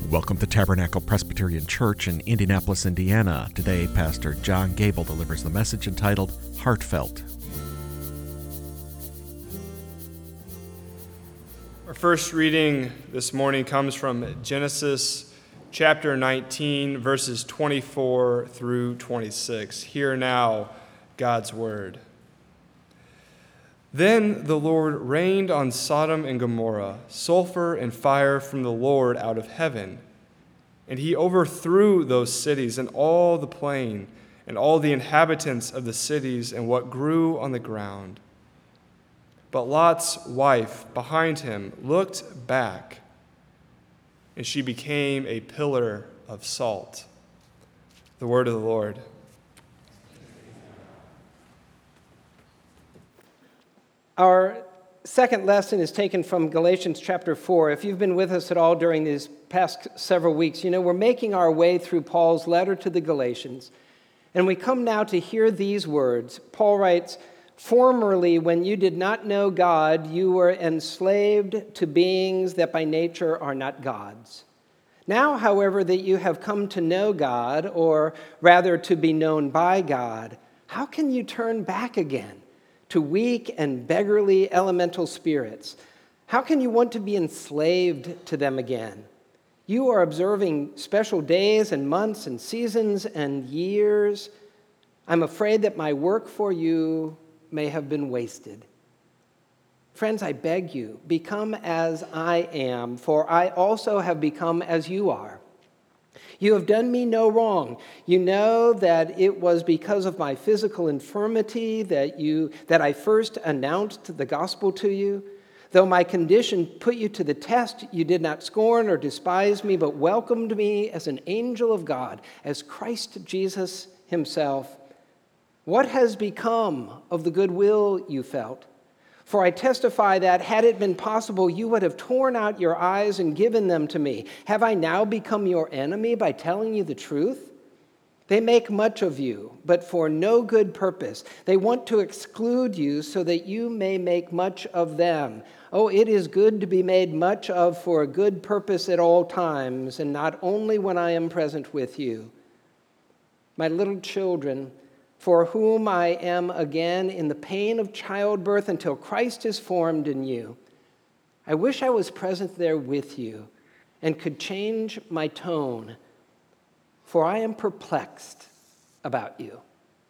Welcome to Tabernacle Presbyterian Church in Indianapolis, Indiana. Today, Pastor John Gable delivers the message entitled Heartfelt. Our first reading this morning comes from Genesis chapter 19, verses 24 through 26. Hear now God's word. Then the Lord rained on Sodom and Gomorrah sulfur and fire from the Lord out of heaven. And he overthrew those cities and all the plain and all the inhabitants of the cities and what grew on the ground. But Lot's wife behind him looked back, and she became a pillar of salt. The word of the Lord. Our second lesson is taken from Galatians chapter 4. If you've been with us at all during these past several weeks, you know we're making our way through Paul's letter to the Galatians. And we come now to hear these words. Paul writes, "Formerly, when you did not know God, you were enslaved to beings that by nature are not gods. Now, however, that you have come to know God, or rather to be known by God, how can you turn back again to weak and beggarly elemental spirits? How can you want to be enslaved to them again? You are observing special days and months and seasons and years. I'm afraid that my work for you may have been wasted. Friends, I beg you, become as I am, for I also have become as you are. You have done me no wrong. You know that it was because of my physical infirmity that I first announced the gospel to you. Though my condition put you to the test, you did not scorn or despise me, but welcomed me as an angel of God, as Christ Jesus himself. What has become of the goodwill you felt? For I testify that, had it been possible, you would have torn out your eyes and given them to me. Have I now become your enemy by telling you the truth? They make much of you, but for no good purpose. They want to exclude you so that you may make much of them. Oh, it is good to be made much of for a good purpose at all times, and not only when I am present with you. My little children, for whom I am again in the pain of childbirth until Christ is formed in you. I wish I was present there with you and could change my tone, for I am perplexed about you."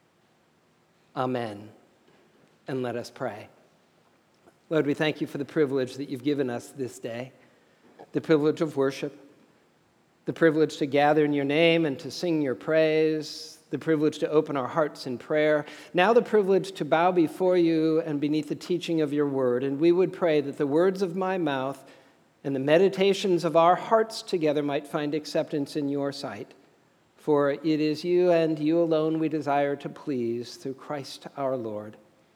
Amen. And let us pray. Lord, we thank you for the privilege that you've given us this day, the privilege of worship, the privilege to gather in your name and to sing your praise, the privilege to open our hearts in prayer, now the privilege to bow before you and beneath the teaching of your word. And we would pray that the words of my mouth and the meditations of our hearts together might find acceptance in your sight. For it is you and you alone we desire to please through Christ our Lord.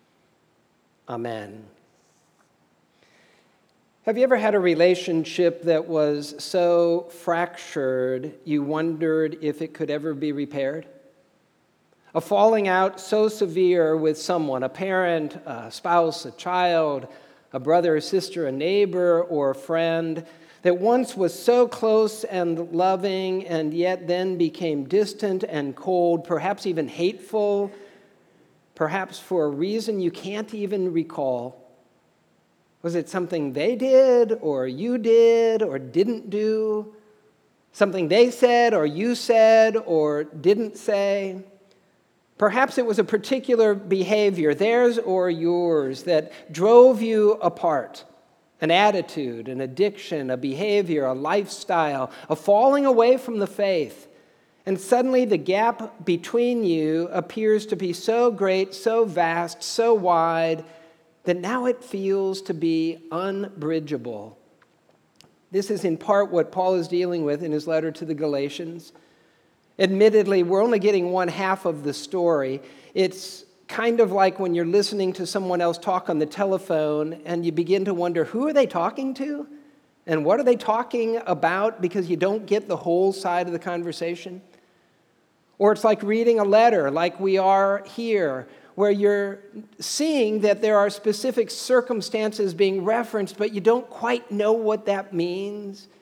Amen. Have you ever had a relationship that was so fractured you wondered if it could ever be repaired? A falling out so severe with someone, a parent, a spouse, a child, a brother or sister, a neighbor or a friend, that once was so close and loving and yet then became distant and cold, perhaps even hateful, perhaps for a reason you can't even recall. Was it something they did or you did or didn't do? Something they said or you said or didn't say? Perhaps it was a particular behavior, theirs or yours, that drove you apart. An attitude, an addiction, a behavior, a lifestyle, a falling away from the faith. And suddenly the gap between you appears to be so great, so vast, so wide, that now it feels to be unbridgeable. This is in part what Paul is dealing with in his letter to the Galatians. Admittedly, we're only getting one half of the story. It's kind of like when you're listening to someone else talk on the telephone and you begin to wonder, who are they talking to? And what are they talking about? Because you don't get the whole side of the conversation. Or it's like reading a letter, like we are here, where you're seeing that there are specific circumstances being referenced, but you don't quite know what that means.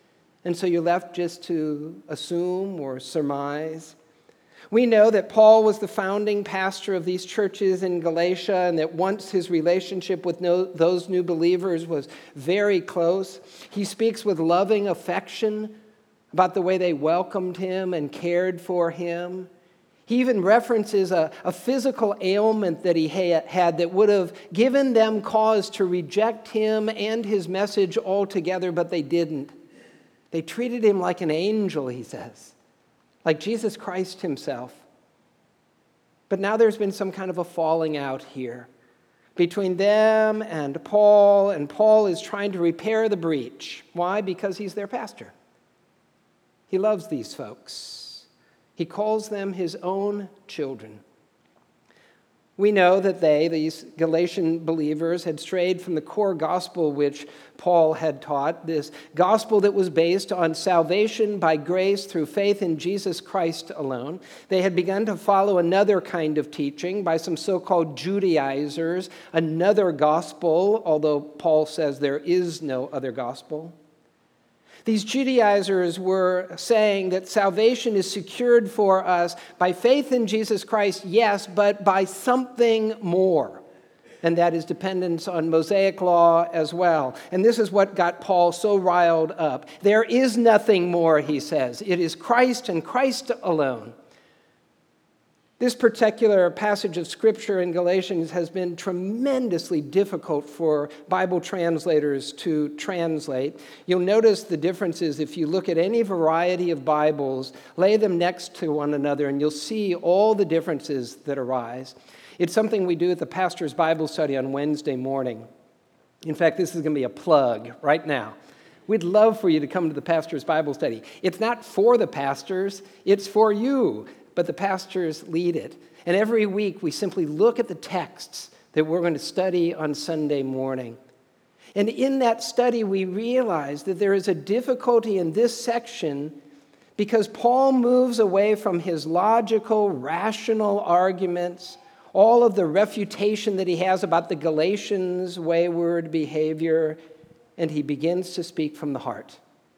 And so you're left just to assume or surmise. We know that Paul was the founding pastor of these churches in Galatia, and that once his relationship with those new believers was very close. He speaks with loving affection about the way they welcomed him and cared for him. He even references a physical ailment that he had that would have given them cause to reject him and his message altogether, but they didn't. They treated him like an angel, he says, like Jesus Christ himself. But now there's been some kind of a falling out here between them and Paul is trying to repair the breach. Why? Because he's their pastor. He loves these folks. He calls them his own children. We know that these Galatian believers, had strayed from the core gospel which Paul had taught, this gospel that was based on salvation by grace through faith in Jesus Christ alone. They had begun to follow another kind of teaching by some so-called Judaizers, another gospel, although Paul says there is no other gospel. These Judaizers were saying that salvation is secured for us by faith in Jesus Christ, yes, but by something more. And that is dependence on Mosaic law as well. And this is what got Paul so riled up. There is nothing more, he says. It is Christ and Christ alone. This particular passage of Scripture in Galatians has been tremendously difficult for Bible translators to translate. You'll notice the differences if you look at any variety of Bibles, lay them next to one another, and you'll see all the differences that arise. It's something we do at the pastor's Bible study on Wednesday morning. In fact, this is going to be a plug right now. We'd love for you to come to the pastor's Bible study. It's not for the pastors, it's for you. But the pastors lead it. And every week we simply look at the texts that we're going to study on Sunday morning. And in that study we realize that there is a difficulty in this section because Paul moves away from his logical, rational arguments, all of the refutation that he has about the Galatians' wayward behavior, and he begins to speak from the heart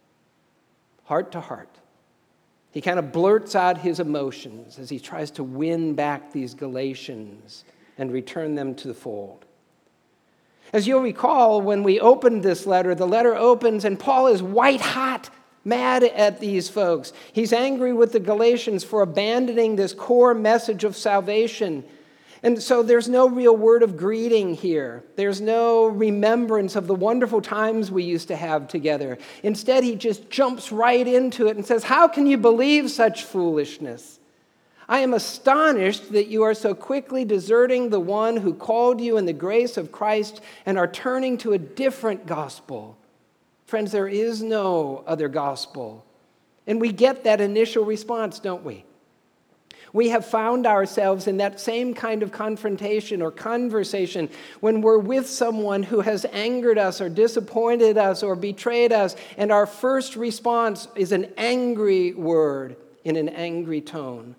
to heart. He kind of blurts out his emotions as he tries to win back these Galatians and return them to the fold. As you'll recall, when we opened this letter, the letter opens and Paul is white hot, mad at these folks. He's angry with the Galatians for abandoning this core message of salvation. And so there's no real word of greeting here. There's no remembrance of the wonderful times we used to have together. Instead, he just jumps right into it and says, "How can you believe such foolishness? I am astonished that you are so quickly deserting the one who called you in the grace of Christ and are turning to a different gospel." Friends, there is no other gospel. And we get that initial response, don't we? We have found ourselves in that same kind of confrontation or conversation when we're with someone who has angered us or disappointed us or betrayed us, and our first response is an angry word in an angry tone.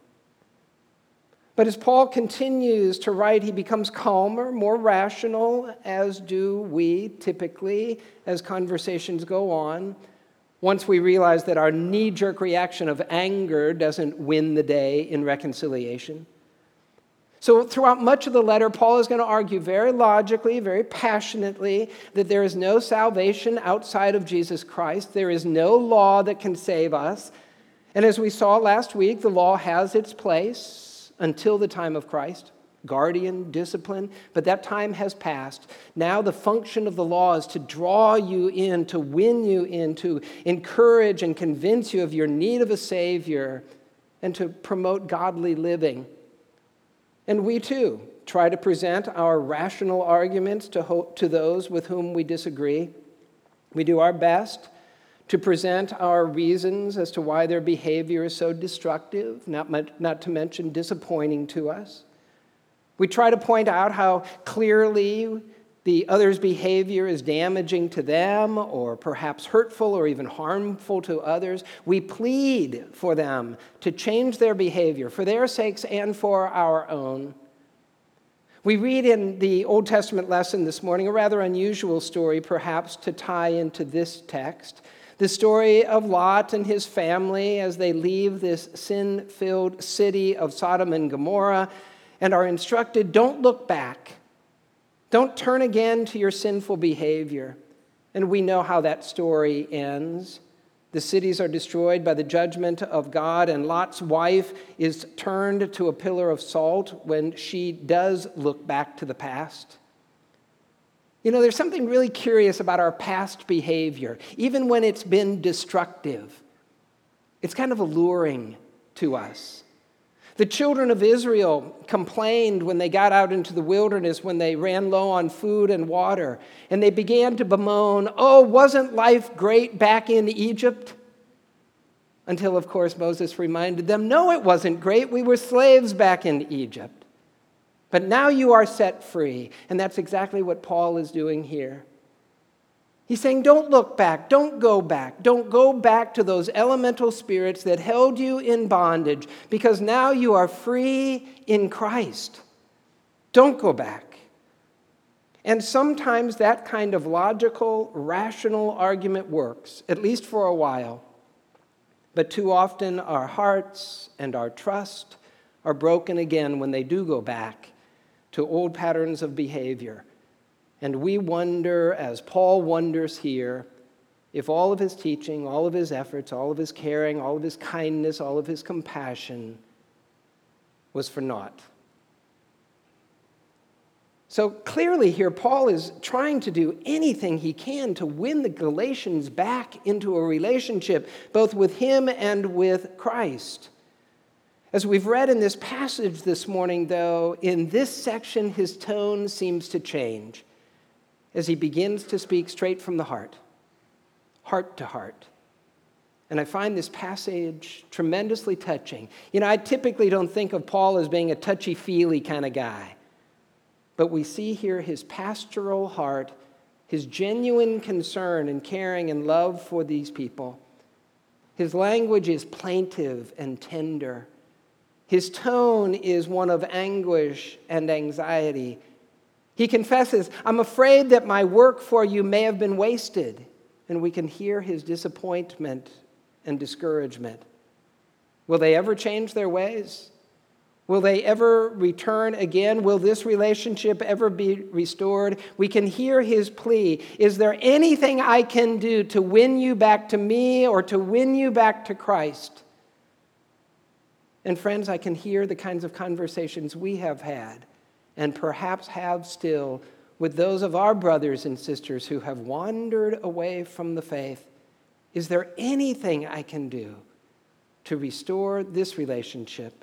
But as Paul continues to write, he becomes calmer, more rational, as do we typically as conversations go on. Once we realize that our knee-jerk reaction of anger doesn't win the day in reconciliation. So throughout much of the letter, Paul is going to argue very logically, very passionately, that there is no salvation outside of Jesus Christ. There is no law that can save us. And as we saw last week, the law has its place until the time of Christ. Guardian, discipline, but that time has passed. Now the function of the law is to draw you in, to win you in, to encourage and convince you of your need of a Savior, and to promote godly living. And we too try to present our rational arguments to those with whom we disagree. We do our best to present our reasons as to why their behavior is so destructive, not to mention disappointing to us. We try to point out how clearly the other's behavior is damaging to them or perhaps hurtful or even harmful to others. We plead for them to change their behavior for their sakes and for our own. We read in the Old Testament lesson this morning a rather unusual story perhaps to tie into this text. The story of Lot and his family as they leave this sin-filled city of Sodom and Gomorrah and are instructed, don't look back. Don't turn again to your sinful behavior. And we know how that story ends. The cities are destroyed by the judgment of God, and Lot's wife is turned to a pillar of salt when she does look back to the past. You know, there's something really curious about our past behavior, even when it's been destructive. It's kind of alluring to us. The children of Israel complained when they got out into the wilderness, when they ran low on food and water, and they began to bemoan, oh, wasn't life great back in Egypt? Until, of course, Moses reminded them, no, it wasn't great. We were slaves back in Egypt. But now you are set free. And that's exactly what Paul is doing here. He's saying, don't look back. Don't go back. Don't go back to those elemental spirits that held you in bondage, because now you are free in Christ. Don't go back. And sometimes that kind of logical, rational argument works, at least for a while. But too often our hearts and our trust are broken again when they do go back to old patterns of behavior. And we wonder, as Paul wonders here, if all of his teaching, all of his efforts, all of his caring, all of his kindness, all of his compassion was for naught. So clearly here, Paul is trying to do anything he can to win the Galatians back into a relationship, both with him and with Christ. As we've read in this passage this morning, though, in this section, his tone seems to change as he begins to speak straight from the heart to heart. And I find this passage tremendously touching. You know, I typically don't think of Paul as being a touchy-feely kind of guy. But we see here his pastoral heart, his genuine concern and caring and love for these people. His language is plaintive and tender. His tone is one of anguish and anxiety. He confesses, I'm afraid that my work for you may have been wasted. And we can hear his disappointment and discouragement. Will they ever change their ways? Will they ever return again? Will this relationship ever be restored? We can hear his plea. Is there anything I can do to win you back to me or to win you back to Christ? And friends, I can hear the kinds of conversations we have had and perhaps have still with those of our brothers and sisters who have wandered away from the faith. Is there anything I can do to restore this relationship?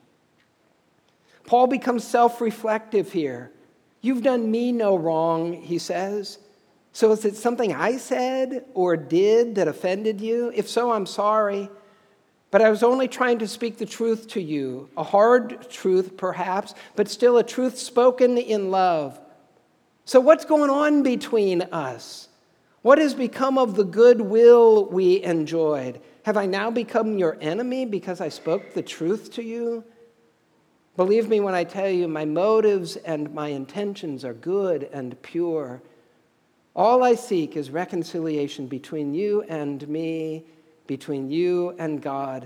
Paul becomes self-reflective here. You've done me no wrong, he says. So is it something I said or did that offended you? If so, I'm sorry. But I was only trying to speak the truth to you, a hard truth perhaps, but still a truth spoken in love. So what's going on between us? What has become of the goodwill we enjoyed? Have I now become your enemy because I spoke the truth to you? Believe me when I tell you, my motives and my intentions are good and pure. All I seek is reconciliation between you and me, between you and God.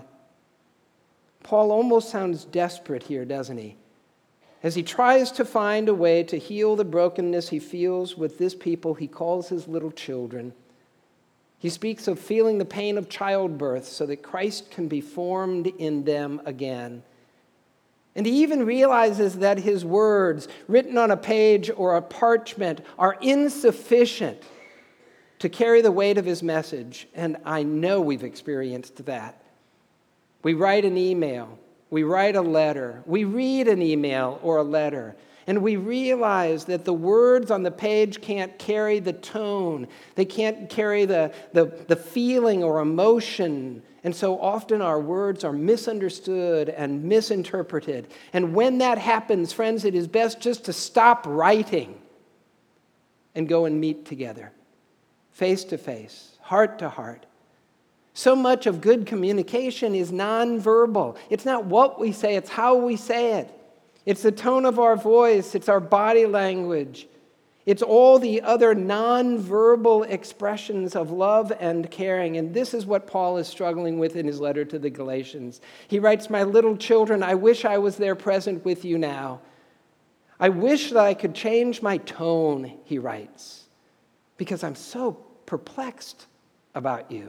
Paul almost sounds desperate here, doesn't he? As he tries to find a way to heal the brokenness he feels with this people he calls his little children. He speaks of feeling the pain of childbirth so that Christ can be formed in them again. And he even realizes that his words, written on a page or a parchment, are insufficient to carry the weight of his message. And I know we've experienced that. We write an email, we write a letter, we read an email or a letter, and we realize that the words on the page can't carry the tone. They can't carry the feeling or emotion. And so often our words are misunderstood and misinterpreted. And when that happens, friends, it is best just to stop writing and go and meet together, face to face, heart to heart. So much of good communication is nonverbal. It's not what we say, it's how we say it. It's the tone of our voice, it's our body language. It's all the other nonverbal expressions of love and caring. And this is what Paul is struggling with in his letter to the Galatians. He writes, "My little children, I wish I was there present with you now. I wish that I could change my tone," he writes, "because I'm so perplexed about you."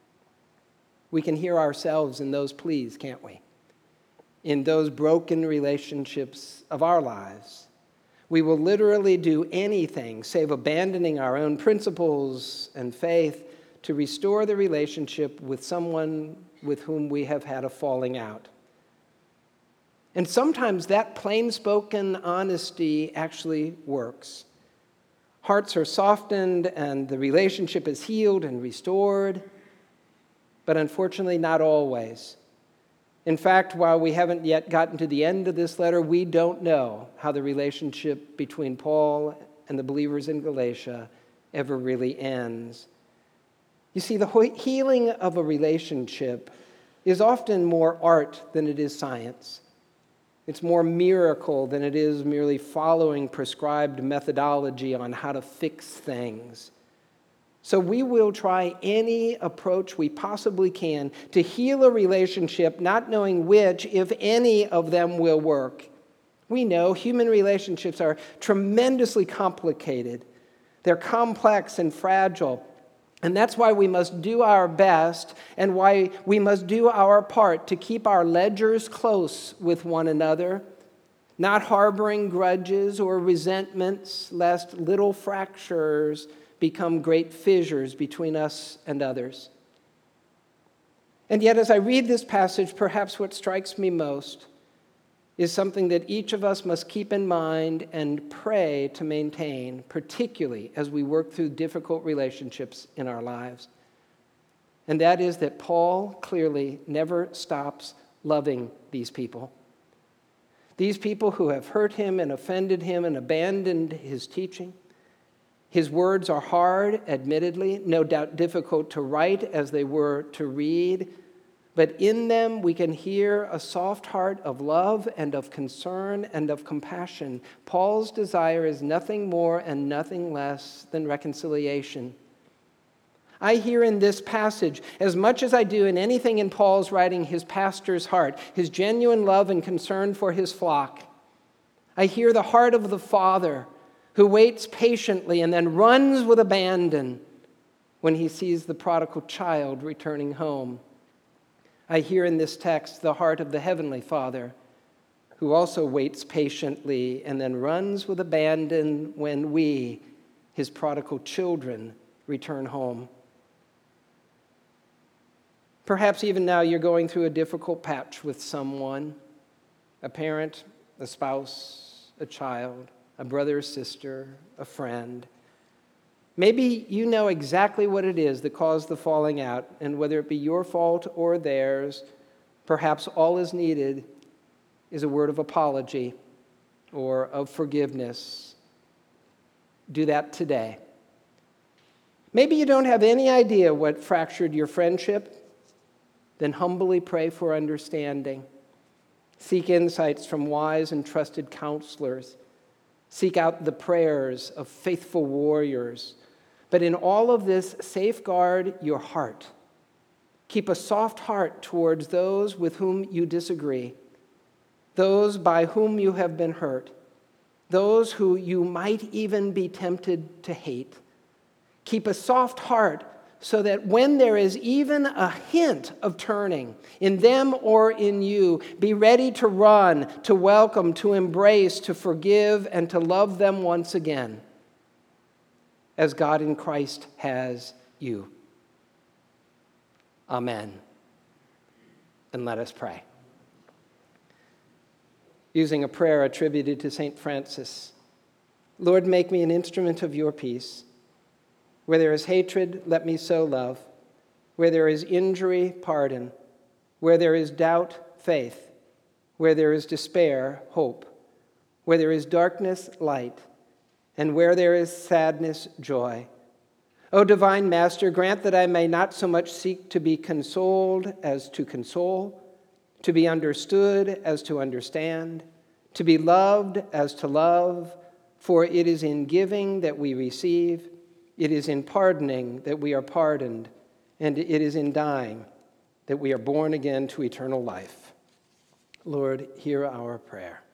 We can hear ourselves in those pleas, can't we? In those broken relationships of our lives. We will literally do anything save abandoning our own principles and faith to restore the relationship with someone with whom we have had a falling out. And sometimes that plain-spoken honesty actually works. Hearts are softened and the relationship is healed and restored, but unfortunately not always. In fact, while we haven't yet gotten to the end of this letter, we don't know how the relationship between Paul and the believers in Galatia ever really ends. You see, the healing of a relationship is often more art than it is science. It's more miracle than it is merely following prescribed methodology on how to fix things. So we will try any approach we possibly can to heal a relationship, not knowing which, if any, of them will work. We know human relationships are tremendously complicated. They're complex and fragile. And that's why we must do our best and why we must do our part to keep our ledgers close with one another, not harboring grudges or resentments, lest little fractures become great fissures between us and others. And yet, as I read this passage, perhaps what strikes me most is something that each of us must keep in mind and pray to maintain, particularly as we work through difficult relationships in our lives. And that is that Paul clearly never stops loving these people. These people who have hurt him and offended him and abandoned his teaching. His words are hard, admittedly, no doubt difficult to write as they were to read, but in them we can hear a soft heart of love and of concern and of compassion. Paul's desire is nothing more and nothing less than reconciliation. I hear in this passage, as much as I do in anything in Paul's writing, his pastor's heart, his genuine love and concern for his flock. I hear the heart of the father who waits patiently and then runs with abandon when he sees the prodigal child returning home. I hear in this text the heart of the Heavenly Father, who also waits patiently and then runs with abandon when we, his prodigal children, return home. Perhaps even now you're going through a difficult patch with someone, a parent, a spouse, a child, a brother or sister, a friend. Maybe you know exactly what it is that caused the falling out, and whether it be your fault or theirs, perhaps all is needed is a word of apology or of forgiveness. Do that today. Maybe you don't have any idea what fractured your friendship. Then humbly pray for understanding. Seek insights from wise and trusted counselors. Seek out the prayers of faithful warriors. But in all of this, safeguard your heart. Keep a soft heart towards those with whom you disagree, those by whom you have been hurt, those who you might even be tempted to hate. Keep a soft heart so that when there is even a hint of turning in them or in you, be ready to run, to welcome, to embrace, to forgive, and to love them once again, as God in Christ has you. Amen. And let us pray. Using a prayer attributed to St. Francis, Lord, make me an instrument of your peace. Where there is hatred, let me sow love. Where there is injury, pardon. Where there is doubt, faith. Where there is despair, hope. Where there is darkness, light. And where there is sadness, joy. O divine Master, grant that I may not so much seek to be consoled as to console, to be understood as to understand, to be loved as to love, For it is in giving that we receive, it is in pardoning that we are pardoned, and it is in dying that we are born again to eternal life. Lord, hear our prayer.